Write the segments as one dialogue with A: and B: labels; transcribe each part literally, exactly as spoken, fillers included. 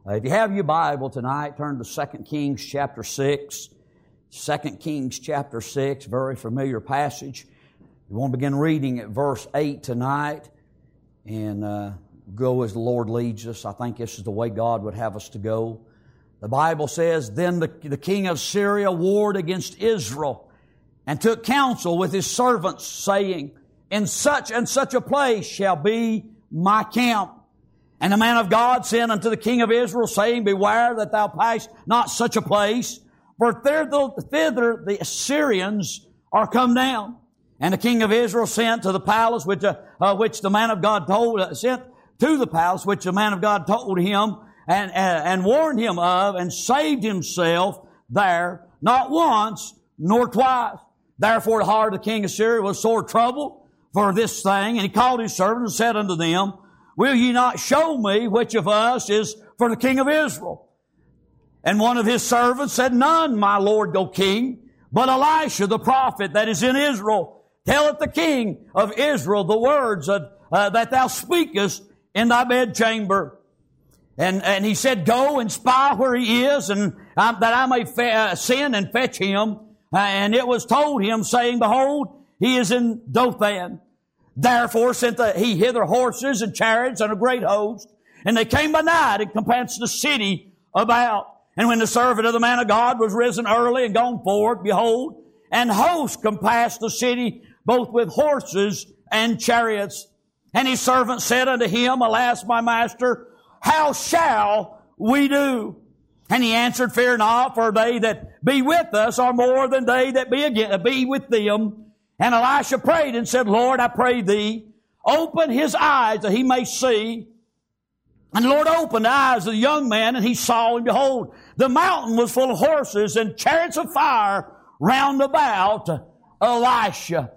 A: Uh, if you have your Bible tonight, turn to Second Kings chapter six. Second Kings chapter six, very familiar passage. We want to begin reading at verse eight tonight and uh, go as the Lord leads us. I think this is the way God would have us to go. The Bible says, Then the, the king of Syria warred against Israel and took counsel with his servants, saying, In such and such a place shall be my camp. And the man of God sent unto the king of Israel, saying, Beware that thou pass not such a place, for thither, thither the Assyrians are come down. And the king of Israel sent to the palace which, uh, uh, which the man of God told, uh, sent to the palace which the man of God told him, and, uh, and warned him of, and saved himself there, not once nor twice. Therefore the heart of the king of Syria was sore troubled for this thing, and he called his servants and said unto them, Will ye not show me which of us is for the king of Israel? And one of his servants said, None, my lord, O king, but Elisha the prophet that is in Israel. Telleth the king of Israel the words of, uh, that thou speakest in thy bedchamber. And, and he said, Go and spy where he is, and uh, that I may fe- uh, send and fetch him. Uh, and it was told him, saying, Behold, he is in Dothan. Therefore sent the, he hither horses and chariots and a great host. And they came by night and compassed the city about. And when the servant of the man of God was risen early and gone forward, behold, an host compassed the city both with horses and chariots. And his servant said unto him, Alas, my master, how shall we do? And he answered, Fear not, for they that be with us are more than they that be, again, be with them. And Elisha prayed and said, Lord, I pray thee, open his eyes that he may see. And the Lord opened the eyes of the young man, and he saw, and behold, the mountain was full of horses and chariots of fire round about Elisha.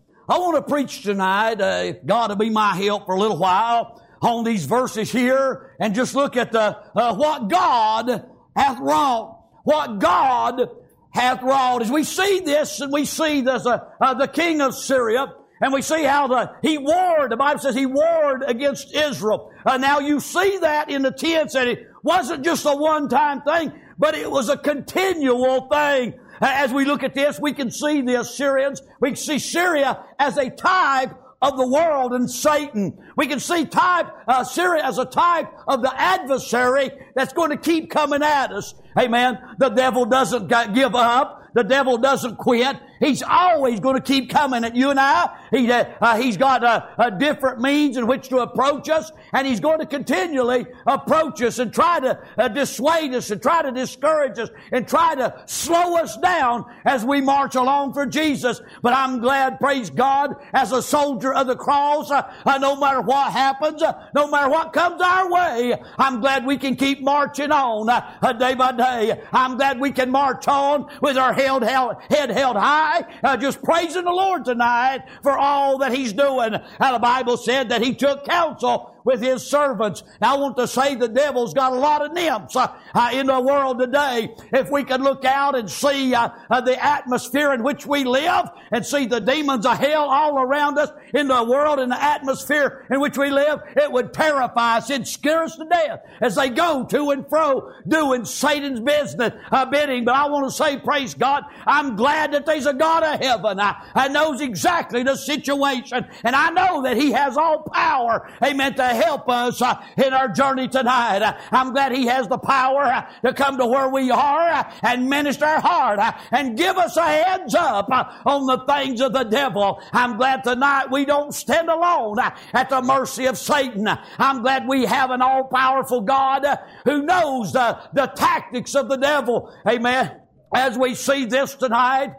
A: I want to preach tonight, uh, if God will be my help for a little while, on these verses here, and just look at the uh, what God hath wrought. What God hath wrought. As we see this, and we see this, uh, uh, the king of Syria, and we see how the he warred. The Bible says he warred against Israel. Uh, now you see that in the tense that it wasn't just a one-time thing, but it was a continual thing. Uh, as we look at this, we can see the Assyrians. We can see Syria as a type of the world and Satan. We can see type uh, Syria as a type of the adversary that's going to keep coming at us. Amen. The devil doesn't give up. The devil doesn't quit. He's always going to keep coming at you and I. He, uh, he's got a, a different means in which to approach us, and he's going to continually approach us and try to uh, dissuade us and try to discourage us and try to slow us down as we march along for Jesus. But I'm glad, praise God, as a soldier of the cross, uh, uh, no matter what happens, uh, no matter what comes our way, I'm glad we can keep marching on uh, uh, day by day. I'm glad we can march on with our held, held, head held high. Uh, just praising the Lord tonight for all that He's doing. Now the Bible said that He took counsel with His servants. Now I want to say the devil's got a lot of nymphs uh, uh, in the world today. If we could look out and see uh, uh, the atmosphere in which we live and see the demons of hell all around us in the world and the atmosphere in which we live, it would terrify us. It'd scare us to death as they go to and fro doing Satan's business uh, bidding. But I want to say, praise God, I'm glad that there's a God of heaven. I, I knows exactly the situation, and I know that He has all power, amen, to help us uh, in our journey tonight. Uh, I'm glad He has the power uh, to come to where we are uh, and minister our heart uh, and give us a heads up uh, on the things of the devil. I'm glad tonight we don't stand alone uh, at the mercy of Satan. Uh, I'm glad we have an all-powerful God uh, who knows the, the tactics of the devil. Amen. As we see this tonight,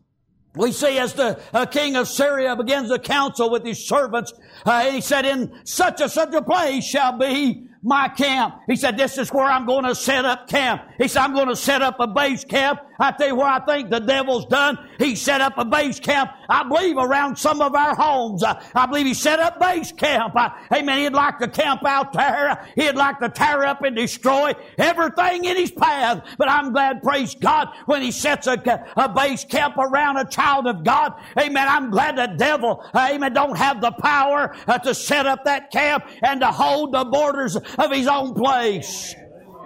A: we see as the uh, king of Syria begins to counsel with his servants, uh, he said, In such a such a place shall be my camp. He said, this is where I'm going to set up camp. He said, I'm going to set up a base camp. I tell you where I think the devil's done. He set up a base camp, I believe, around some of our homes. Uh, I believe he set up base camp. Uh, amen. He'd like to camp out there. He'd like to tear up and destroy everything in his path. But I'm glad, praise God, when he sets a, a base camp around a child of God. Amen. I'm glad the devil, uh, amen, don't have the power uh, to set up that camp and to hold the borders of his own place.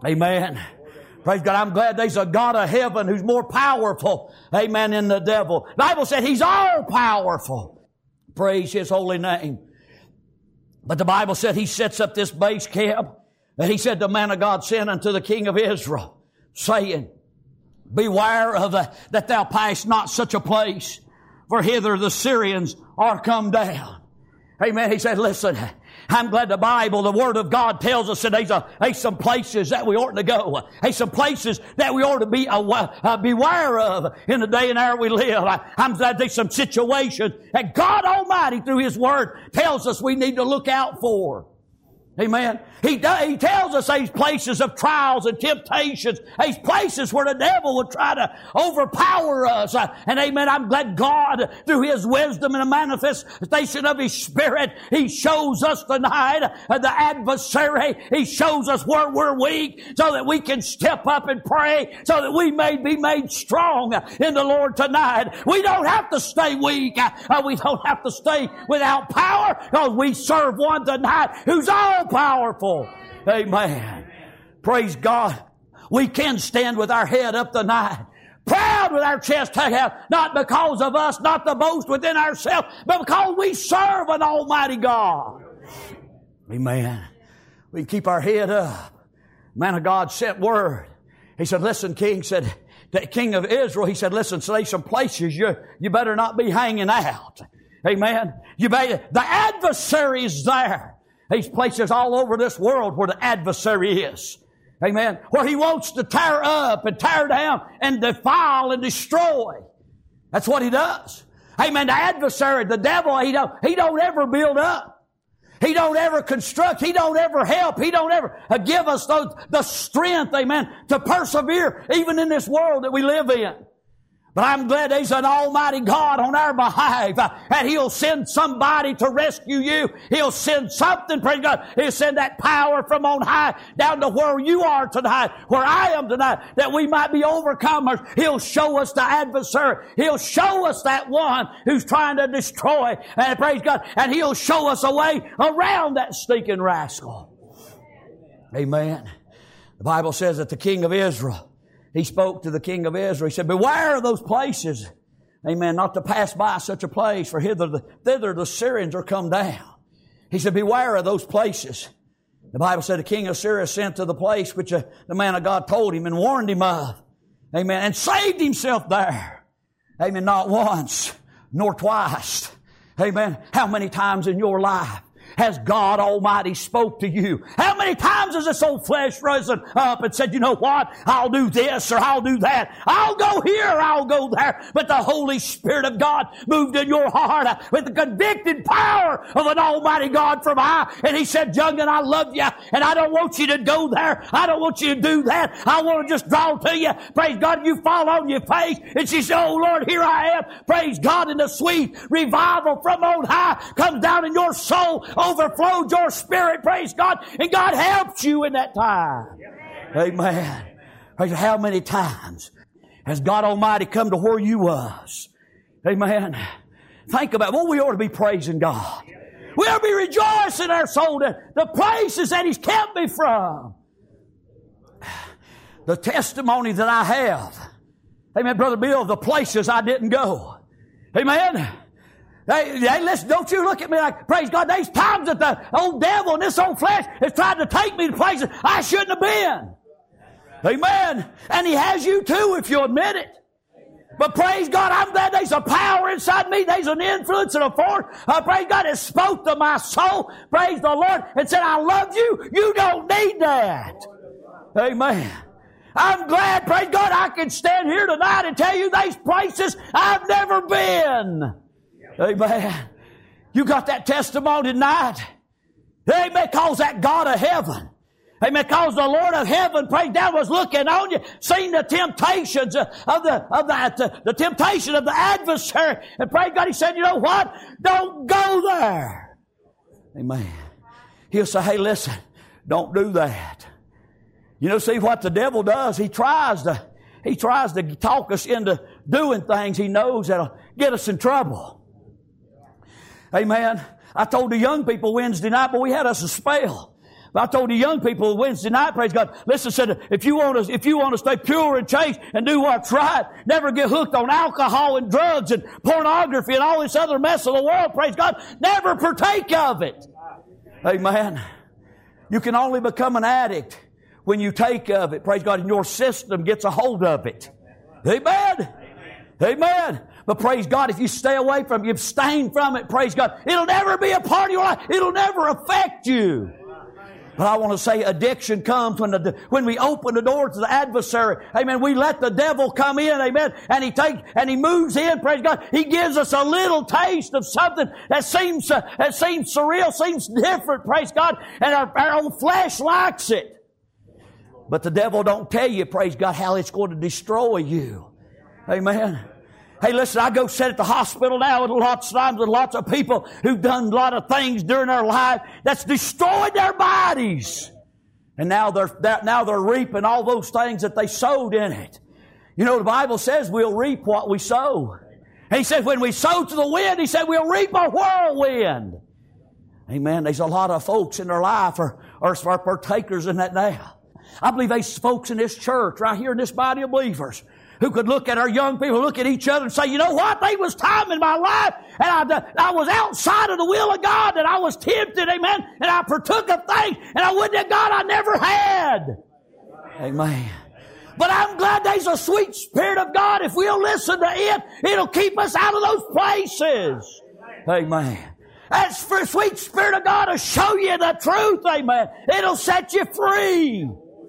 A: Amen. Praise God. I'm glad there's a God of heaven who's more powerful, amen, than the devil. The Bible said He's all powerful. Praise His holy name. But the Bible said He sets up this base camp. And He said, the man of God sent unto the king of Israel, saying, beware of the, that thou pass not such a place, for hither the Syrians are come down. Amen. He said, listen, I'm glad the Bible, the Word of God tells us that there's, a, there's some places that we ought to go. There's some places that we ought to be aware, uh, beware of in the day and hour we live. I, I'm glad there's some situations that God Almighty through His Word tells us we need to look out for. Amen. He, does, he tells us these places of trials and temptations, these places where the devil will try to overpower us. Uh, and amen, I'm glad God, through His wisdom and the manifestation of His Spirit, He shows us tonight uh, the adversary. He shows us where we're weak so that we can step up and pray so that we may be made strong in the Lord tonight. We don't have to stay weak. Uh, we don't have to stay without power because we serve one tonight who's all powerful. Amen. Praise God. We can stand with our head up tonight, proud with our chest tucked out, not because of us, not to boast within ourselves, but because we serve an almighty God. Amen. We can keep our head up. Man of God sent word. He said, listen, King, said, the King of Israel, he said, listen, so there's some places you, you better not be hanging out. Amen. You better, the adversary is there. These places all over this world where the adversary is. Amen. Where he wants to tear up and tear down and defile and destroy. That's what he does. Amen. The adversary, the devil, he don't, he don't ever build up. He don't ever construct. He don't ever help. He don't ever uh, give us those, the strength, amen, to persevere even in this world that we live in. But I'm glad there's an almighty God on our behalf, uh, and He'll send somebody to rescue you. He'll send something, praise God. He'll send that power from on high down to where you are tonight, where I am tonight, that we might be overcomers. He'll show us the adversary. He'll show us that one who's trying to destroy, and praise God, and He'll show us a way around that stinking rascal. Amen. The Bible says that the King of Israel, He spoke to the king of Israel. He said, beware of those places. Amen. Not to pass by such a place, for hither the, thither the Syrians are come down. He said, beware of those places. The Bible said the king of Syria sent to the place which uh, the man of God told him and warned him of. Amen. And saved himself there. Amen. Not once, nor twice. Amen. How many times in your life has God Almighty spoke to you? How many times has this old flesh risen up and said, you know what? I'll do this or I'll do that. I'll go here or I'll go there. But the Holy Spirit of God moved in your heart with the convicted power of an Almighty God from high. And He said, young'un, I love you and I don't want you to go there. I don't want you to do that. I want to just draw to you. Praise God, you fall on your face. And she said, oh Lord, here I am. Praise God, and the sweet revival from on high comes down in your soul, overflowed your spirit, praise God, and God helps you in that time. Amen. Praise God. How many times has God Almighty come to where you was? Amen. Think about it. Well, we ought to be praising God. We ought to be rejoicing in our soul that the places that He's kept me from. The testimony that I have. Amen, Brother Bill, the places I didn't go. Amen. Hey, hey, listen, don't you look at me like, praise God, there's times that the old devil and this old flesh has tried to take me to places I shouldn't have been. Amen. And he has you too if you admit it. But praise God, I'm glad there's a power inside me. There's an influence and a force. Uh, praise God, it spoke to my soul. Praise the Lord and said, I love you. You don't need that. Amen. I'm glad, praise God, I can stand here tonight and tell you there's places I've never been. Amen. You got that testimony tonight. Amen. Because that God of heaven. Amen. Because the Lord of heaven, praise God, was looking on you, seeing the temptations of the, of that, the, the temptation of the adversary. And praise God, He said, you know what? Don't go there. Amen. He'll say, hey, listen, don't do that. You know, see what the devil does? He tries to, he tries to talk us into doing things he knows that'll get us in trouble. Amen. I told the young people Wednesday night, but we had us a spell. But I told the young people Wednesday night, praise God, listen, said, if you want to, if you want to stay pure and chaste and do what's right, never get hooked on alcohol and drugs and pornography and all this other mess of the world, praise God, never partake of it. Amen. You can only become an addict when you take of it, praise God, and your system gets a hold of it. Amen. Amen. But praise God, if you stay away from it, you abstain from it, praise God, it'll never be a part of your life. It'll never affect you. But I want to say addiction comes when the, when we open the door to the adversary. Amen. We let the devil come in. Amen. And he takes, and he moves in. Praise God. He gives us a little taste of something that seems, uh, that seems surreal, seems different. Praise God. And our, our own flesh likes it. But the devil don't tell you, praise God, how it's going to destroy you. Amen. Hey, listen, I go sit at the hospital now and lots of times with lots of people who've done a lot of things during their life that's destroyed their bodies. And now they're, now they're reaping all those things that they sowed in it. You know, the Bible says we'll reap what we sow. And He said when we sow to the wind, He said we'll reap a whirlwind. Amen. There's a lot of folks in their life are, are, are partakers in that now. I believe there's folks in this church, right here in this body of believers, who could look at our young people, look at each other and say, you know what? There was time in my life and I, I was outside of the will of God and I was tempted, amen, and I partook of things and I wouldn't have God I never had. Amen. But I'm glad there's a sweet Spirit of God. If we'll listen to it, it'll keep us out of those places. Amen. That sweet Spirit of God will show you the truth, amen. It'll set you free.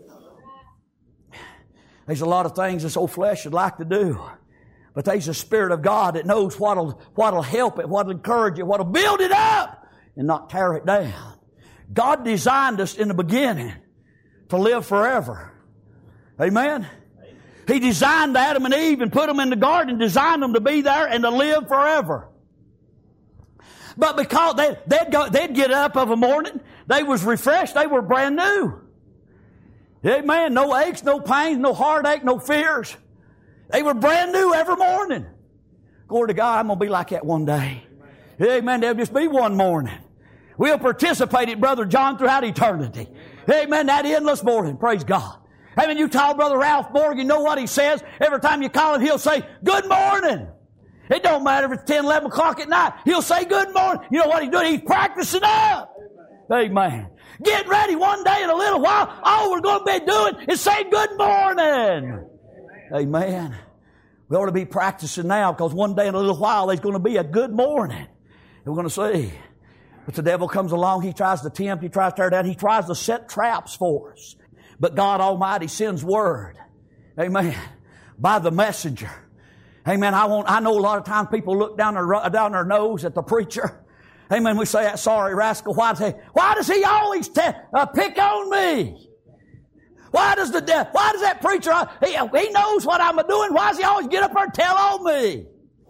A: There's a lot of things this old flesh would like to do. But there's a Spirit of God that knows what'll, what'll help it, what'll encourage it, what'll build it up and not tear it down. God designed us in the beginning to live forever. Amen? He designed Adam and Eve and put them in the garden, designed them to be there and to live forever. But because they, they'd, go, they'd get up of a morning, they was refreshed, they were brand new. Amen. No aches, no pains, no heartache, no fears. They were brand new every morning. Glory to God, I'm going to be like that one day. Amen. There'll just be one morning. We'll participate in Brother John throughout eternity. Amen. That endless morning. Praise God. Amen. You call Brother Ralph Morgan, you know what he says? Every time you call him, he'll say, good morning. It don't matter if it's ten, eleven o'clock at night. He'll say good morning. You know what he's doing? He's practicing up. Amen. Get ready one day in a little while. All we're going to be doing is saying good morning. Amen. We ought to be practicing now because one day in a little while there's going to be a good morning. We're going to see. But the devil comes along. He tries to tempt. He tries to tear down. He tries to set traps for us. But God Almighty sends word. Amen. By the messenger. Amen. I want. I know a lot of times people look down their, down their nose at the preacher. Amen. We say that sorry rascal. Why does he, why does he always te- uh, pick on me? Why does the de- why does that preacher, uh, he, he knows what I'm doing. Why does he always get up there and tell on me?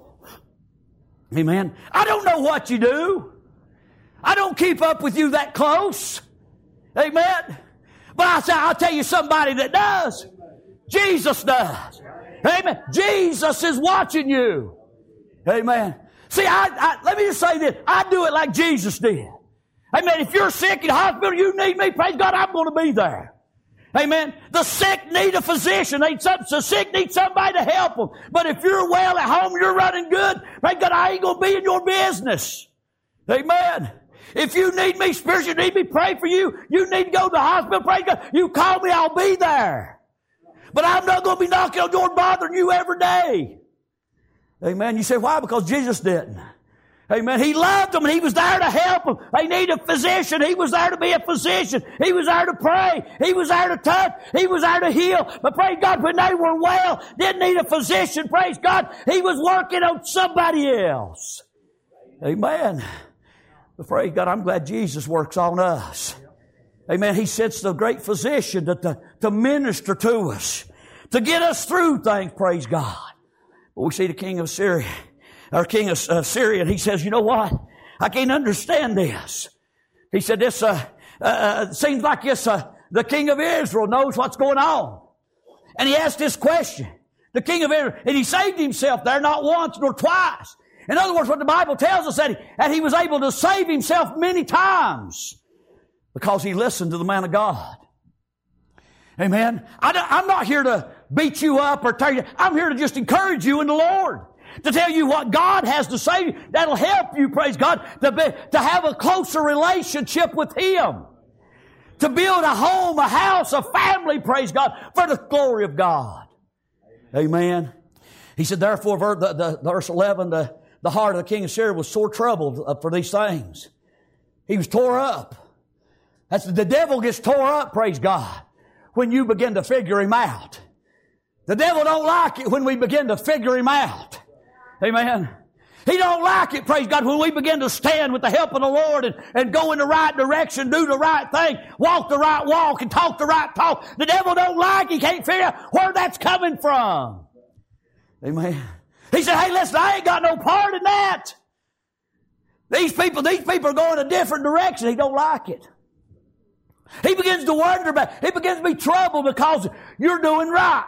A: Amen. I don't know what you do. I don't keep up with you that close. Amen. But I say, I'll tell you somebody that does. Jesus does. Amen. Jesus is watching you. Amen. See, I, I, let me just say this. I do it like Jesus did. Amen. If you're sick in the hospital, you need me, praise God, I'm going to be there. Amen. The sick need a physician. The sick need somebody to help them. But if you're well at home, you're running good, praise God, I ain't going to be in your business. Amen. If you need me spiritually, you need me pray for you, you need to go to the hospital, praise God, you call me, I'll be there. But I'm not going to be knocking on your door bothering you every day. Amen. You say, why? Because Jesus didn't. Amen. He loved them and He was there to help them. They need a physician. He was there to be a physician. He was there to pray. He was there to touch. He was there to heal. But praise God, when they were well, didn't need a physician. Praise God. He was working on somebody else. Amen. But praise God, I'm glad Jesus works on us. Amen. He sends the great physician to, to, to minister to us, to get us through things. Praise God. But we see the king of Syria, or king of uh, Syria, and he says, you know what? I can't understand this. He said, this uh, uh, seems like this, uh, the king of Israel knows what's going on. And he asked this question. The king of Israel, and he saved himself there not once nor twice. In other words, what the Bible tells us that he, that he was able to save himself many times. because he listened to the man of God. Amen. I I'm not here to beat you up or tell you. I'm here to just encourage you in the Lord. To tell you what God has to say that'll help you, praise God, to, be, to have a closer relationship with Him. To build a home, a house, a family, praise God, for the glory of God. Amen. He said, therefore, the, the, verse eleven, the, the heart of the king of Syria was sore troubled for these things. He was tore up. That's the devil gets tore up, praise God, when you begin to figure him out. The devil don't like it when we begin to figure him out. Amen. He don't like it, praise God, when we begin to stand with the help of the Lord and, and go in the right direction, do the right thing, walk the right walk, and talk the right talk. The devil don't like it. He can't figure out where that's coming from. Amen. He said, hey, listen, I ain't got no part in that. These people, these people are going a different direction. He don't like it. He begins to wonder about it. He begins to be troubled because you're doing right.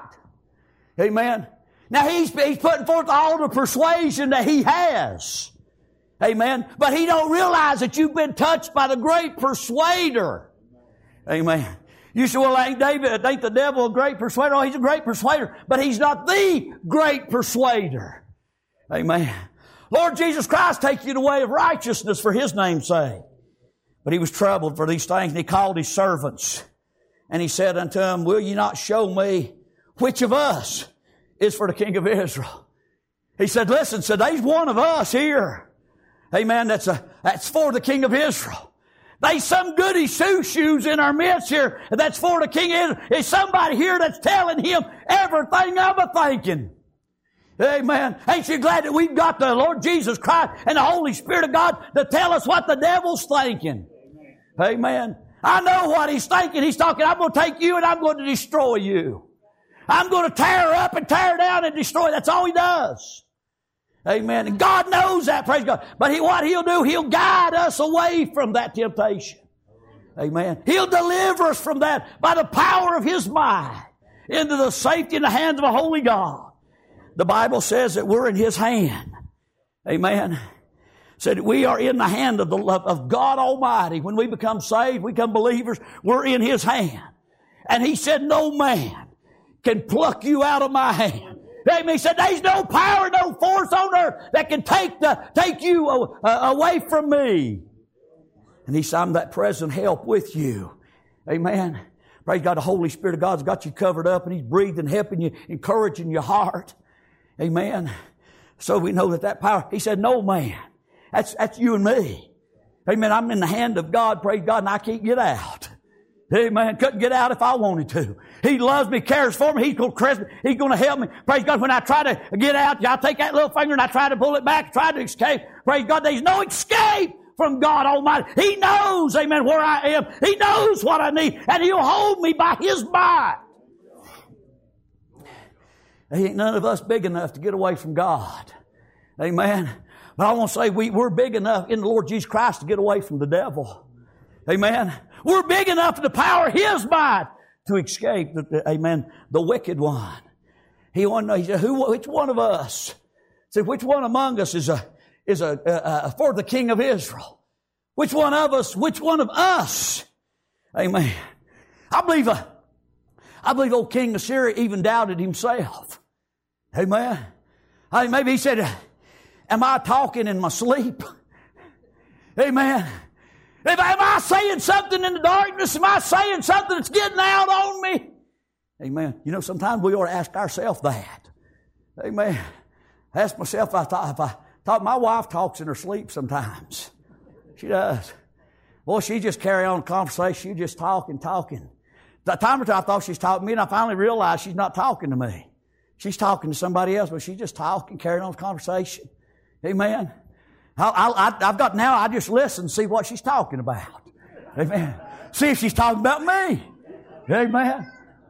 A: Amen. Now, he's, he's putting forth all the persuasion that he has. Amen. But he don't realize that you've been touched by the great persuader. Amen. You say, well, ain't David, ain't the devil a great persuader? Oh, he's a great persuader, but he's not the great persuader. Amen. Lord Jesus Christ take you the way of righteousness for His name's sake. But he was troubled for these things, and he called his servants. And he said unto them, will you not show me which of us is for the king of Israel? He said, listen, so there's one of us here. Amen. That's a, that's for the king of Israel. There's some goody two shoes in our midst here that's for the king of Israel. Is somebody here that's telling him everything I'm a thinking? Amen. Ain't you glad that we've got the Lord Jesus Christ and the Holy Spirit of God to tell us what the devil's thinking? Amen. Amen. I know what he's thinking. He's talking, I'm going to take you and I'm going to destroy you. I'm going to tear up and tear down and destroy. That's all he does. Amen. And God knows that, praise God. But he, what he'll do, he'll guide us away from that temptation. Amen. He'll deliver us from that by the power of His might into the safety in the hands of a holy God. The Bible says that we're in His hand. Amen. Said we are in the hand of the of God Almighty. When we become saved, we become believers, we're in His hand. And He said, no man can pluck you out of my hand. Amen. He said, there's no power, no force on earth that can take the take you uh, away from me. And He said, I'm that present help with you. Amen. Praise God, the Holy Spirit of God's got you covered up, and He's breathing, helping you, encouraging your heart. Amen. So we know that that power, He said, no man. That's, that's you and me. Amen. I'm in the hand of God, praise God, and I can't get out. Amen. Couldn't get out if I wanted to. He loves me, cares for me. He's going to caress me. He's going to help me. Praise God. When I try to get out, I take that little finger and I try to pull it back, try to escape. Praise God. There's no escape from God Almighty. He knows, amen, where I am. He knows what I need. And He'll hold me by His might. Ain't none of us big enough to get away from God. Amen. But I want to say we, we're big enough in the Lord Jesus Christ to get away from the devil. Amen. We're big enough in the power of His might to escape, the, the, amen, the wicked one. He wanted to know, he said, who, which one of us, said, which one among us is a, is a, a, a, for the king of Israel? Which one of us, which one of us? Amen. I believe, uh, I believe old king of Syria even doubted himself. Amen. I mean, maybe he said, am I talking in my sleep? Amen. Am I saying something in the darkness? Am I saying something that's getting out on me? Amen. You know, sometimes we ought to ask ourselves that. Amen. I ask myself, I thought, if I thought my wife talks in her sleep sometimes. She does. Boy, she just carry on a conversation. She just talking, talking. The time or two I thought she's talking to me, and I finally realized she's not talking to me. She's talking to somebody else, but she's just talking, carrying on a conversation. Amen. I, I, I've got now, I just listen and see what she's talking about. Amen. See if she's talking about me. Amen.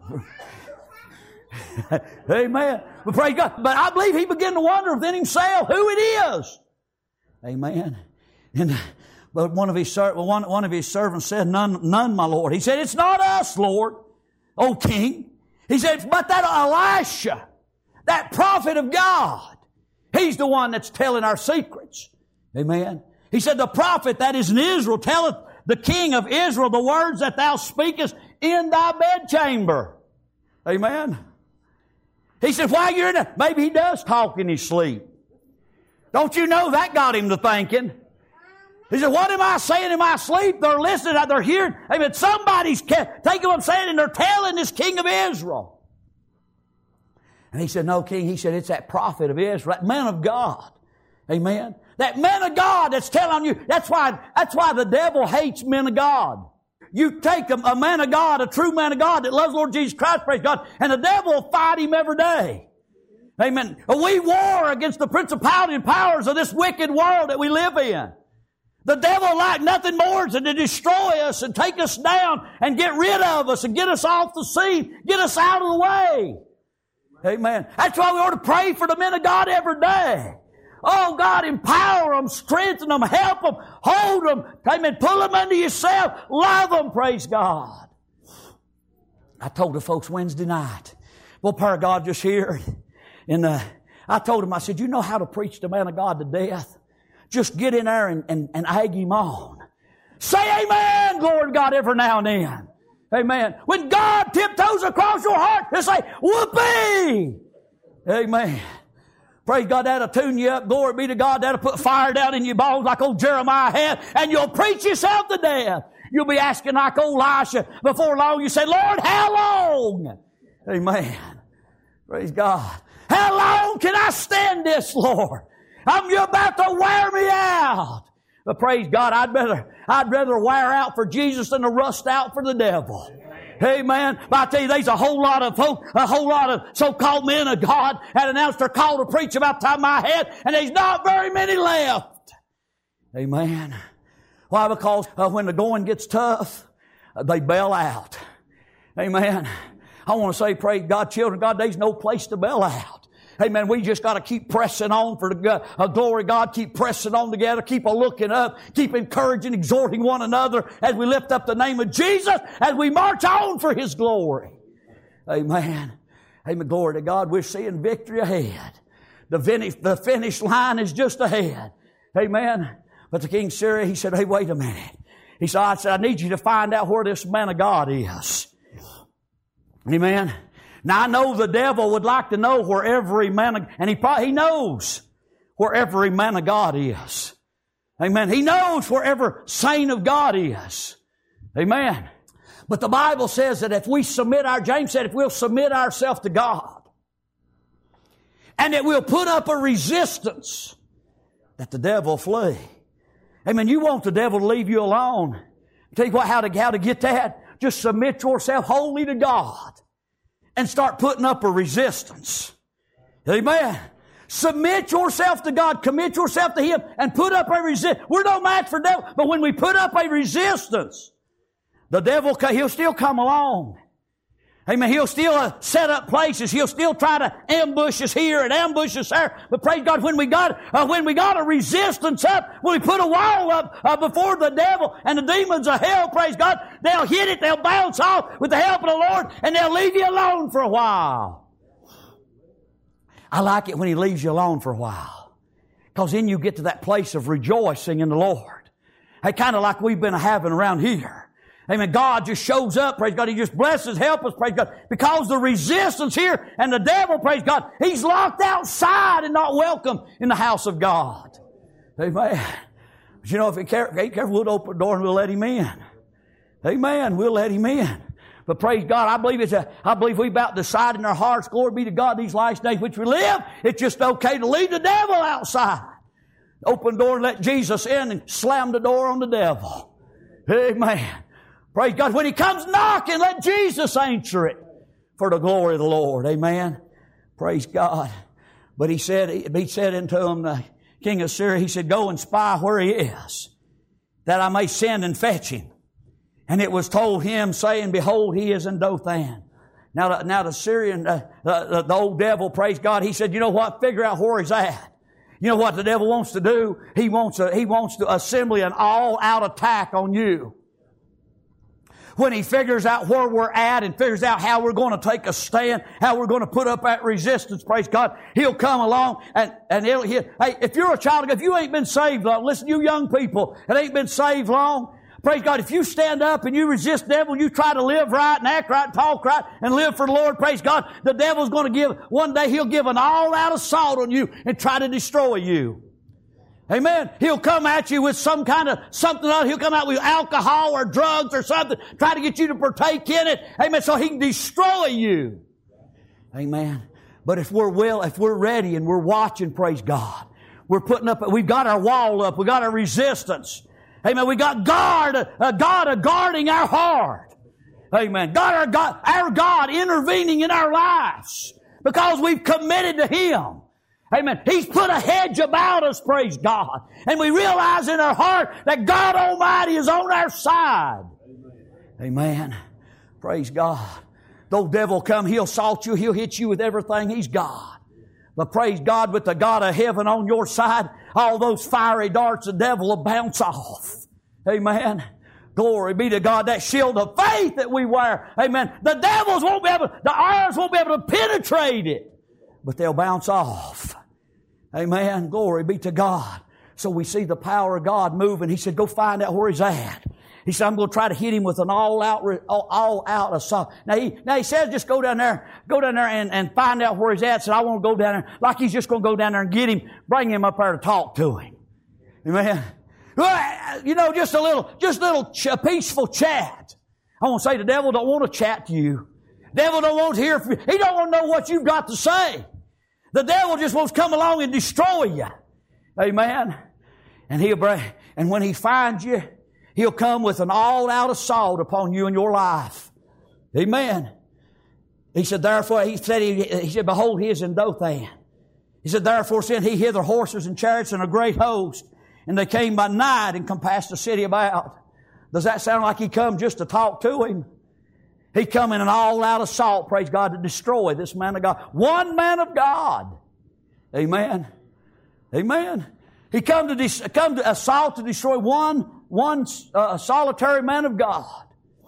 A: Amen. But praise God. But I believe he began to wonder within himself who it is. Amen. And but one of his one, one of his servants said, None, none, my Lord. He said, it's not us, Lord, O King. He said, but that Elisha, that prophet of God, he's the one that's telling our secrets. Amen. He said, the prophet that is in Israel telleth the king of Israel the words that thou speakest in thy bedchamber. Amen. He said, while you're in there, maybe he does talk in his sleep. Don't you know that got him to thinking? He said, what am I saying in my sleep? They're listening, they're hearing. I mean, somebody's taking what I'm saying and they're telling this king of Israel. And he said, no, king. He said, it's that prophet of Israel, that man of God. Amen. That man of God that's telling you. That's why, that's why the devil hates men of God. You take a, a man of God, a true man of God that loves Lord Jesus Christ, praise God, and the devil will fight him every day. Amen. We war against the principality and powers of this wicked world that we live in. The devil like nothing more than to destroy us and take us down and get rid of us and get us off the scene, get us out of the way. Amen. That's why we ought to pray for the men of God every day. Oh, God, empower them, strengthen them, help them, hold them. Amen. Pull them under yourself. Love them, praise God. I told the folks Wednesday night, well, prayer God just here. And uh, I told him, I said, you know how to preach the man of God to death? Just get in there and, and, and egg him on. Say amen, glory to God, every now and then. Amen. When God tiptoes across your heart, just say, whoopee! Amen. Praise God, that'll tune you up. Glory be to God. That'll put fire down in your bones like old Jeremiah had. And you'll preach yourself to death. You'll be asking like old Elisha. Before long, you say, Lord, how long? Amen. Praise God. How long can I stand this, Lord? I'm you about to wear me out. But praise God, I'd rather, I'd rather wear out for Jesus than to rust out for the devil. Amen. But I tell you, there's a whole lot of folk, a whole lot of so-called men of God that announced their call to preach about the top of my head, and there's not very many left. Amen. Why? Because uh, when the going gets tough, uh, they bail out. Amen. I want to say, praise God, children of God, there's no place to bail out. Amen. We just got to keep pressing on for the uh, glory of God. Keep pressing on together. Keep a looking up. Keep encouraging, exhorting one another as we lift up the name of Jesus, as we march on for His glory. Amen. Amen. Glory to God. We're seeing victory ahead. The finish, the finish line is just ahead. Amen. But the king of Syria, he said, hey, wait a minute. He said, I said, I need you to find out where this man of God is. Amen. Now I know the devil would like to know where every man of, and he probably, he knows where every man of God is. Amen. He knows where every saint of God is. Amen. But the Bible says that if we submit our, James said, if we'll submit ourselves to God, and that we'll put up a resistance, that the devil will flee. Amen. You want the devil to leave you alone. I'll tell you what, how to, how to get that? Just submit yourself wholly to God. And start putting up a resistance. Amen. Submit yourself to God. Commit yourself to Him. And put up a resistance. We're no match for the devil. But when we put up a resistance, the devil, he'll still come along. Amen. He'll still uh, set up places. He'll still try to ambush us here and ambush us there. But praise God, when we got uh, when we got a resistance up, when we put a wall up uh, before the devil and the demons of hell, praise God, they'll hit it, they'll bounce off with the help of the Lord, and they'll leave you alone for a while. I like it when He leaves you alone for a while, because then you get to that place of rejoicing in the Lord. Hey, kind of like we've been having around here. Amen. God just shows up, praise God. He just blesses, help us, praise God. Because the resistance here and the devil, praise God, he's locked outside and not welcome in the house of God. Amen. But you know, if he ain't careful, we'll open the door and we'll let him in. Amen. We'll let him in. But praise God, I believe it's a, I believe we've about decided in our hearts, glory be to God, these last days which we live, it's just okay to leave the devil outside. Open the door and let Jesus in and slam the door on the devil. Amen. Praise God. When he comes knocking, let Jesus answer it for the glory of the Lord. Amen. Praise God. But he said, he said unto him, the king of Syria, he said, go and spy where he is, that I may send and fetch him. And it was told him, saying, behold, he is in Dothan. Now, the, now the Syrian, uh, the, the old devil, praise God, he said, you know what? Figure out where he's at. You know what the devil wants to do? He wants to, he wants to assemble an all-out attack on you. When he figures out where we're at and figures out how we're going to take a stand, how we're going to put up that resistance, praise God, he'll come along and, and he'll, he'll, hey, if you're a child of God, if you ain't been saved long, listen, you young people that ain't been saved long, praise God, if you stand up and you resist the devil, you try to live right and act right and talk right and live for the Lord, praise God, the devil's going to give, one day he'll give an all-out assault on you and try to destroy you. Amen. He'll come at you with some kind of something else. He'll come out with alcohol or drugs or something, try to get you to partake in it. Amen. So he can destroy you. Amen. But if we're will, if we're ready and we're watching, praise God, we're putting up, we've got our wall up, we've got our resistance. Amen. We got God, a God a guarding our heart. Amen. God, our God, our God intervening in our lives because we've committed to Him. Amen. He's put a hedge about us, praise God. And we realize in our heart that God Almighty is on our side. Amen. Amen. Praise God. Though devil come, he'll assault you, he'll hit you with everything he's got. But praise God, with the God of heaven on your side, all those fiery darts of the devil will bounce off. Amen. Glory be to God. That shield of faith that we wear. Amen. The devils won't be able, the arrows won't be able to penetrate it, but they'll bounce off. Amen. Glory be to God. So we see the power of God moving. He said, go find out where He's at. He said, I'm going to try to hit him with an all-out, all-out assault. Now he, now he says, just go down there, go down there and, and find out where he's at. So I want to go down there, like he's just going to go down there and get him, bring him up there to talk to him. Amen. You know, just a little, just a little ch- peaceful chat. I want to say the devil don't want to chat to you. The devil don't want to hear from you. He don't want to know what you've got to say. The devil just wants to come along and destroy you. Amen. And he'll bring, and when he finds you, he'll come with an all-out assault upon you and your life. Amen. He said, therefore, he said, he, he said, behold, he is in Dothan. He said, therefore sent he hither horses and chariots and a great host. And they came by night and compassed the city about. Does that sound like he come just to talk to him? He come in an all-out assault, praise God, to destroy this man of God. One man of God. Amen. Amen. He come to, dis- come to assault to destroy one, one uh, solitary man of God.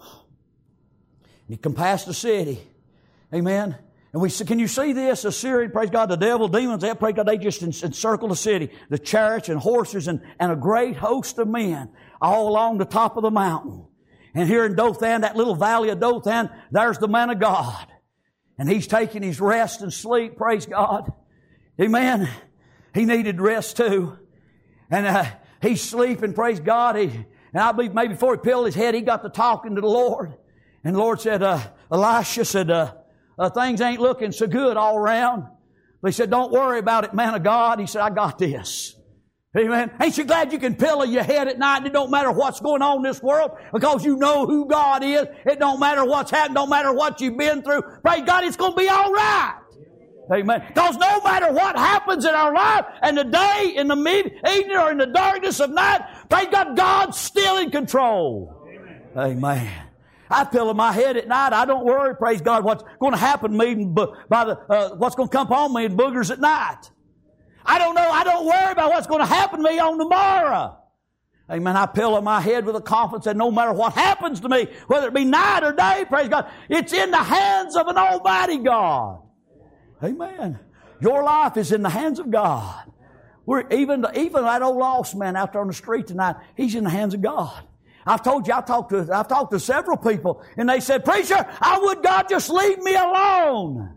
A: He compassed the city. Amen. And we can you see this? Assyria, praise God, the devil, demons, they, praise God, they just encircle the city. The chariots and horses and, and a great host of men all along the top of the mountain. And here in Dothan, that little valley of Dothan, there's the man of God. And he's taking his rest and sleep, praise God. Amen. He needed rest too. And uh, he's sleeping, praise God. He, and I believe maybe before he pilled his head, he got to talking to the Lord. And the Lord said, uh, Elisha said, uh, uh, things ain't looking so good all around. But he said, don't worry about it, man of God. He said, I got this. Amen. Ain't you glad you can pillow your head at night and it don't matter what's going on in this world because you know who God is. It don't matter what's happened, don't matter what you've been through. Praise God, it's going to be all right. Amen. Because no matter what happens in our life, in the day, in the mid, evening, or in the darkness of night, praise God, God's still in control. Amen. Amen. I pillow my head at night. I don't worry, praise God, what's going to happen to me by the, uh, what's going to come upon me in boogers at night. I don't know. I don't worry about what's going to happen to me on tomorrow. Amen. I pillow my head with a confidence that no matter what happens to me, whether it be night or day, praise God, it's in the hands of an almighty God. Amen. Your life is in the hands of God. We're even, even that old lost man out there on the street tonight, he's in the hands of God. I've told you, I've talked to, I've talked to several people, and they said, preacher, I would God just leave me alone.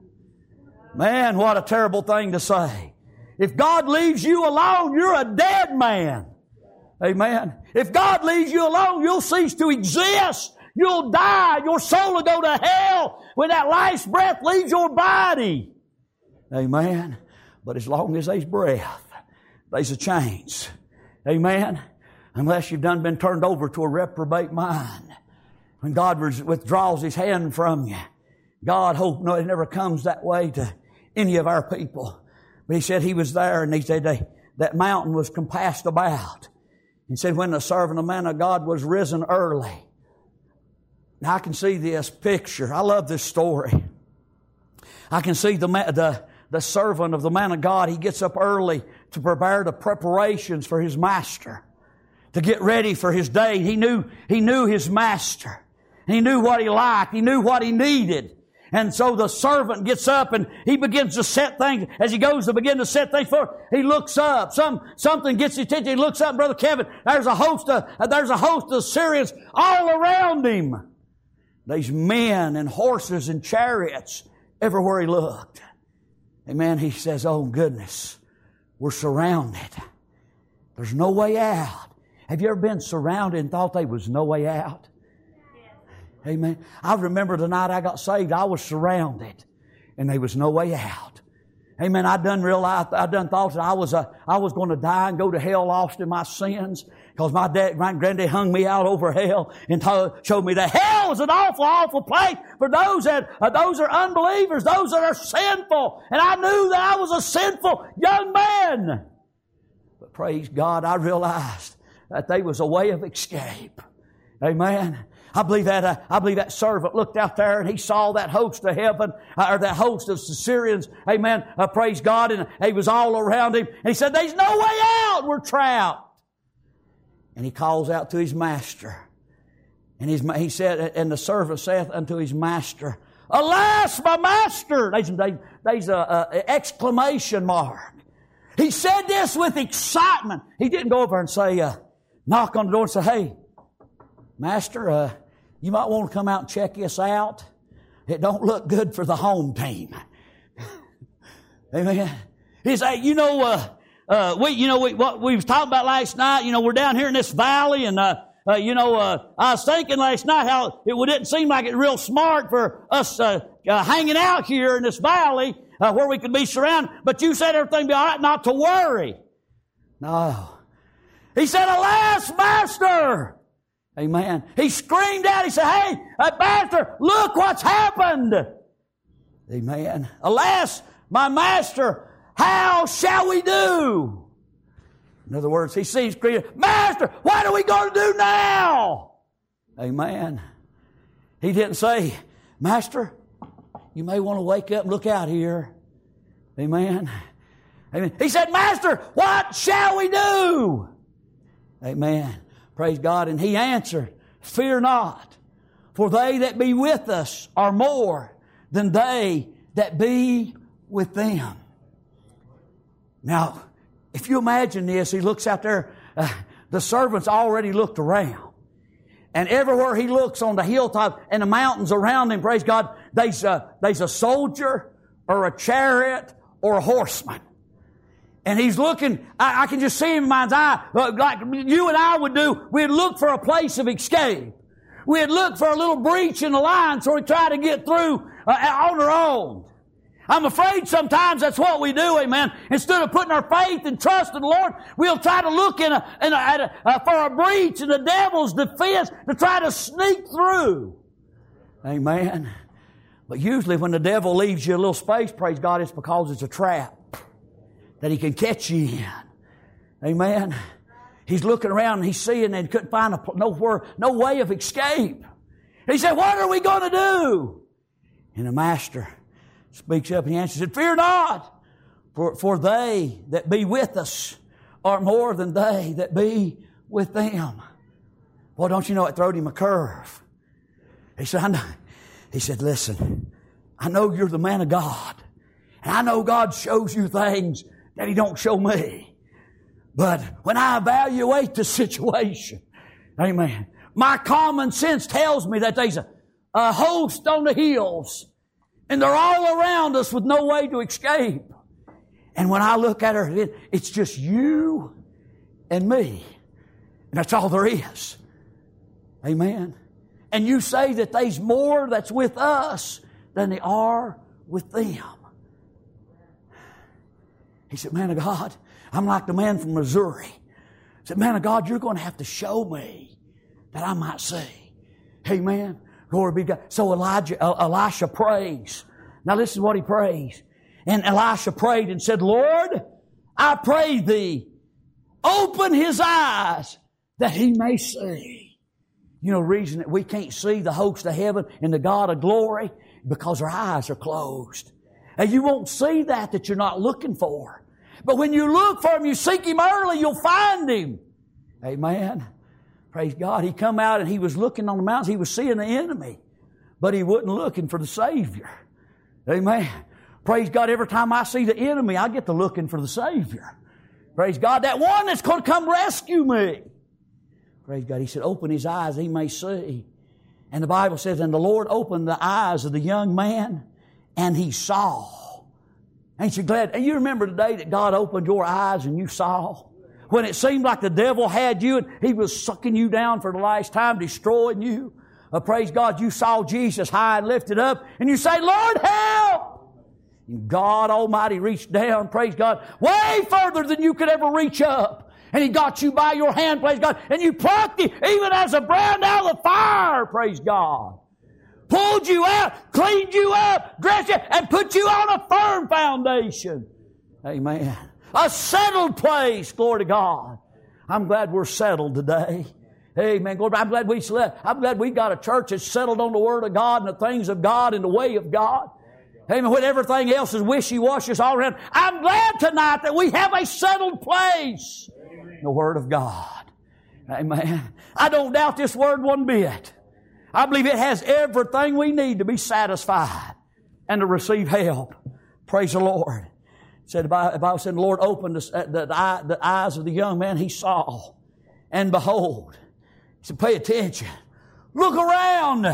A: Man, what a terrible thing to say. If God leaves you alone, you're a dead man. Amen. If God leaves you alone, you'll cease to exist. You'll die. Your soul will go to hell when that last breath leaves your body. Amen. But as long as there's breath, there's a chance. Amen. Unless you've done been turned over to a reprobate mind. When God withdraws His hand from you. God hope no, it never comes that way to any of our people. But He said He was there, and He said they, that mountain was compassed about. He said when the servant of man of God was risen early. Now I can see this picture. I love this story. I can see the, the, the servant of the man of God. He gets up early to prepare the preparations for his master. To get ready for his day. He knew, he knew his master. And he knew what he liked. He knew what he needed. And so the servant gets up and he begins to set things. As he goes to begin to set things forward, he looks up. Some, something gets his attention. He looks up, Brother Kevin. There's a host of, there's a host of Syrians all around him. These men and horses and chariots everywhere he looked. Amen. He says, oh goodness, we're surrounded. There's no way out. Have you ever been surrounded and thought there was no way out? Amen. I remember the night I got saved, I was surrounded and there was no way out. Amen. I done realized, I done thought that I was a, I was going to die and go to hell lost in my sins because my dad, my granddad hung me out over hell and told, showed me that hell is an awful, awful place for those that, uh, those are unbelievers, those that are sinful. And I knew that I was a sinful young man. But praise God, I realized that there was a way of escape. Amen. I believe that uh, I believe that servant looked out there and he saw that host of heaven, uh, or that host of Syrians. Amen. Uh, praise God. And he was all around him. And he said, there's no way out. We're trapped. And he calls out to his master. And his, he said, and the servant saith unto his master, alas, my master. There's, there's an exclamation mark. He said this with excitement. He didn't go over and say, uh, knock on the door and say, hey, Master, uh, you might want to come out and check us out. It don't look good for the home team. Amen. He said, you know, uh, uh, we, you know, we, what we was talking about last night, you know, we're down here in this valley and, uh, uh, you know, uh, I was thinking last night how it didn't seem like it real smart for us, uh, uh hanging out here in this valley, uh, where we could be surrounded. But you said everything be all right, not to worry. No. He said, alas, Master. Amen. He screamed out. He said, hey, Master, look what's happened. Amen. Alas, my master, how shall we do? In other words, he sees screaming, Master, what are we going to do now? Amen. He didn't say, Master, you may want to wake up and look out here. Amen. Amen. He said, Master, what shall we do? Amen. Praise God. And he answered, fear not, for they that be with us are more than they that be with them. Now, if you imagine this, he looks out there, uh, the servants already looked around. And everywhere he looks on the hilltop and the mountains around him, praise God, there's a, there's a soldier or a chariot or a horseman. And he's looking, I, I can just see him in my mind's eye, like you and I would do. We'd look for a place of escape. We'd look for a little breach in the line so we try to get through uh, on our own. I'm afraid sometimes that's what we do, amen. Instead of putting our faith and trust in the Lord, we'll try to look in a, in a, at a, uh, for a breach in the devil's defense to try to sneak through. Amen. But usually when the devil leaves you a little space, praise God, it's because it's a trap that he can catch you in. Amen. He's looking around and he's seeing and couldn't find a, nowhere, no way of escape. He said, what are we going to do? And the master speaks up and he answers, said, fear not, for, for they that be with us are more than they that be with them. Boy, don't you know it throwed him a curve. He said, I know. He said, listen, I know you're the man of God. And I know God shows you things that He don't show me. But when I evaluate the situation, amen, my common sense tells me that there's a, a host on the hills and they're all around us with no way to escape. And when I look at her, it, it's just you and me. And that's all there is. Amen. And you say that there's more that's with us than they are with them. He said, man of God, I'm like the man from Missouri. He said, man of God, you're going to have to show me that I might see. Amen. Glory be to God. So Elijah, uh, Elisha prays. Now listen to what he prays. And Elisha prayed and said, Lord, I pray thee, open his eyes that he may see. You know the reason that we can't see the host of heaven and the God of glory? Because our eyes are closed. And you won't see that that you're not looking for. But when you look for Him, you seek Him early, you'll find Him. Amen. Praise God. He come out and he was looking on the mountains. He was seeing the enemy. but he wasn't looking for the Savior. Amen. Praise God, every time I see the enemy, I get to looking for the Savior. Praise God, that one that's going to come rescue me. Praise God. He said, open his eyes, he may see. And the Bible says, and the Lord opened the eyes of the young man, and he saw. Ain't you glad? And you remember the day that God opened your eyes and you saw? When it seemed like the devil had you and he was sucking you down for the last time, destroying you. Uh, praise God, you saw Jesus high and lifted up, and you say, Lord, help! And God Almighty reached down, praise God, way further than you could ever reach up. And He got you by your hand, praise God, and you plucked Him even as a brand out of the fire, praise God. Pulled you out, cleaned you up, dressed you, and put you on a firm foundation. Amen. A settled place, glory to God. I'm glad we're settled today. Amen. Glory. I'm glad we I'm glad we got a church that's settled on the Word of God and the things of God and the way of God. Amen. When everything else is wishy-washy all around, I'm glad tonight that we have a settled place. The Word of God. Amen. I don't doubt this Word one bit. I believe it has everything we need to be satisfied and to receive help. Praise the Lord. It said, the Bible said, the Lord opened the, the, the, the eyes of the young man. He saw. And behold. He said, pay attention. Look around.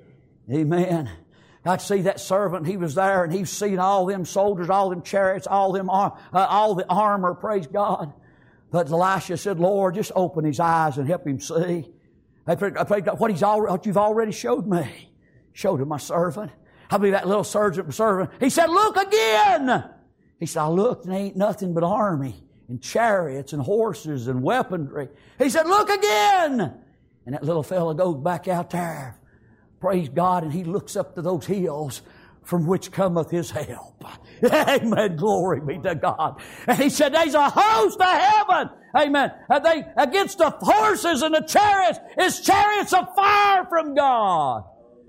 A: Amen. I could see that servant. He was there and he was seeing all them soldiers, all them chariots, all them uh, all the armor. Praise God. But Elisha said, Lord, just open his eyes and help him see. I prayed, I prayed what, he's already, what you've already showed me. Showed him my servant. I believe that little servant, servant. He said, look again. He said, I looked and there ain't nothing but army and chariots and horses and weaponry. He said, look again. And that little fellow goes back out there. Praise God. And he looks up to those hills from which cometh his help. Amen. Glory be to God. And he said, there's a host of heaven. Amen. And they, against the horses and the chariots, it's chariots of fire from God.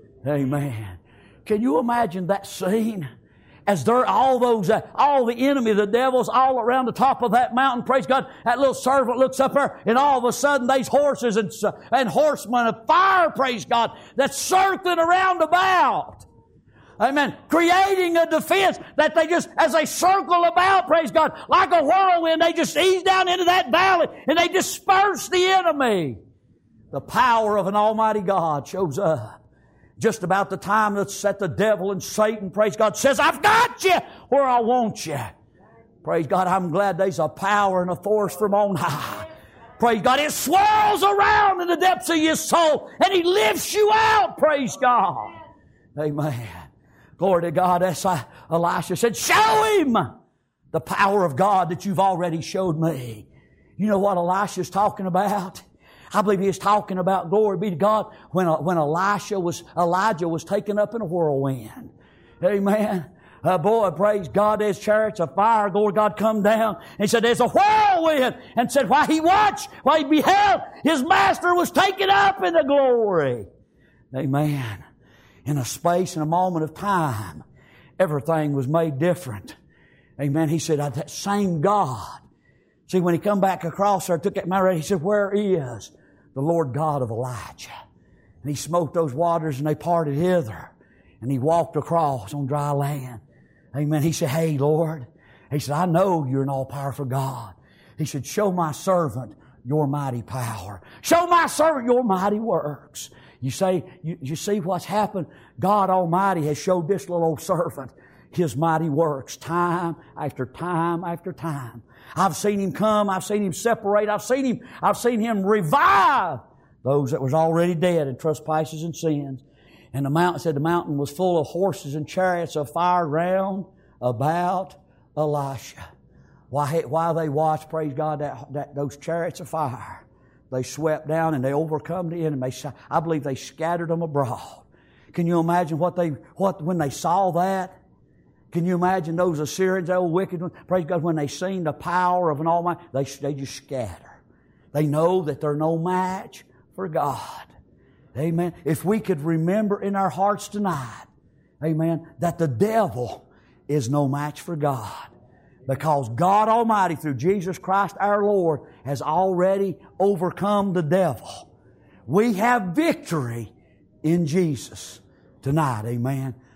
A: Amen. Can you imagine that scene? As there, all those, uh, all the enemy, the devils, all around the top of that mountain, praise God, that little servant looks up there, and all of a sudden, these horses and, uh, and horsemen of fire, praise God, that's circling around about. Amen. Creating a defense that they just, as they circle about, praise God, like a whirlwind, they just ease down into that valley, and they disperse the enemy. The power of an almighty God shows up. Just about the time that the devil and Satan, praise God, says, I've got you where I want you. Praise God, I'm glad there's a power and a force from on high. Praise God, it swirls around in the depths of your soul and He lifts you out, praise God. Amen. Glory to God. That's why Elisha said, show him the power of God that you've already showed me. You know what Elisha's talking about? I believe he is talking about, glory be to God, when, when Elisha was, Elijah was taken up in a whirlwind. Amen. Uh, boy, praise God, there's chariots of fire, glory God, come down. And he said, there's a whirlwind. And said, while he watched, while he beheld, his master was taken up in the glory. Amen. In a space, in a moment of time, everything was made different. Amen. He said, that same God. See, when he come back across there, took that mountain, he said, where is the Lord God of Elijah? And he smote those waters and they parted hither. And he walked across on dry land. Amen. He said, hey, Lord. He said, I know you're an all-powerful God. He said, show my servant your mighty power. Show my servant your mighty works. You say, you, you see what's happened? God Almighty has showed this little old servant His mighty works time after time after time. I've seen Him come. I've seen Him separate. I've seen Him, I've seen Him revive those that was already dead in trespasses and sins. And the mountain said the mountain was full of horses and chariots of fire round about Elisha. Why, while they watched, praise God, that, that those chariots of fire, they swept down and they overcome the enemy. I believe they scattered them abroad. Can you imagine what they, what, when they saw that? Can you imagine those Assyrians, those wicked ones? Praise God, when they seen the power of an Almighty, they, they just scatter. They know that they're no match for God. Amen. If we could remember in our hearts tonight, amen, that the devil is no match for God. Because God Almighty, through Jesus Christ our Lord, has already overcome the devil. We have victory in Jesus. tonight. Amen.